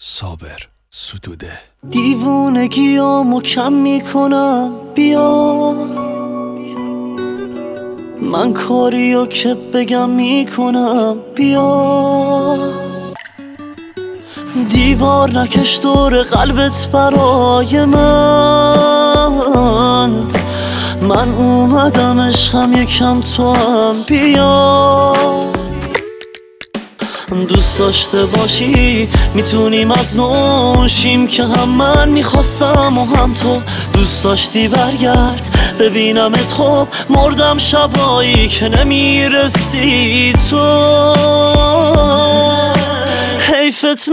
صابر ستوده. دیوونگیامو کم میکنم، بیا من کاریو که بگم میکنم، بیا دیوار نکش دور قلبت برای من اومدم عشقم یکم تو هم بیا. دوست داشته باشی میتونیم از نوشیم که هم من میخواستم و هم تو دوست داشتی برگرد ببینمت، خب مردم شبایی که نمیرسی تو. حیفت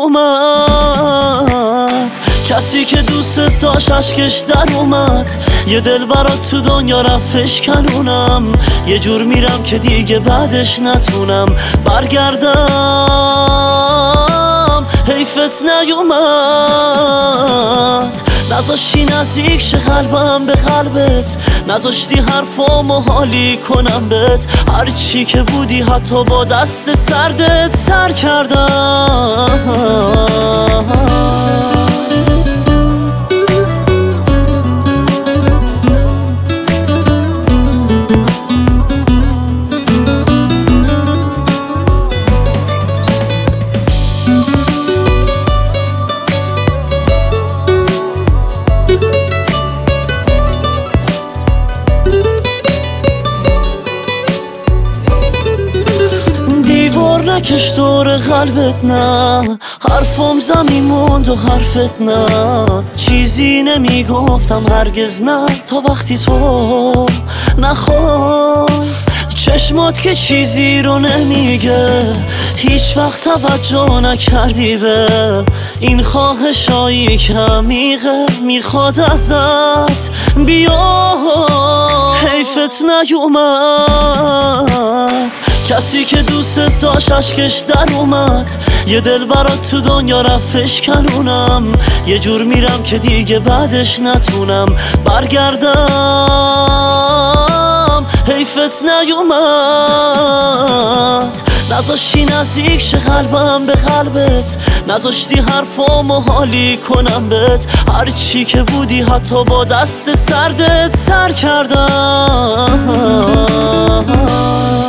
نیومد کسی که دوست داشت اشکش در اومد، یه دل برات تو دنیا رفتش کنونم، یه جور میرم که دیگه بعدش نتونم برگردم. حیفت نیومد نذاشتی نزدیک شه قلبم به قلبت، نذاشتی حرفامو حالی کنم بهت، هرچی که بودی حتی با دست سردت سر کردم. نکش دور قلبت، نه حرفم زمین موند و حرفت نه، چیزی نمیگفتم هرگز نه تا وقتی تو نخوای. چشمات که چیزی رو نمیگه، هیچ وقت توجه نکردی به این خواهشایی که عمیقه میخواد ازت بیا. حیفت نیومد کسی که دوست داشت اشکش در اومد، یه دل برات تو دنیا رفتش کنونم، یه جور میرم که دیگه بعدش نتونم برگردم. حیفت نیومد نذاشتی نزدیک شه قلبم به قلبت، نذاشتی حرفامو حالی کنم بهت، هرچی که بودی حتی با دست سردت سر کردم.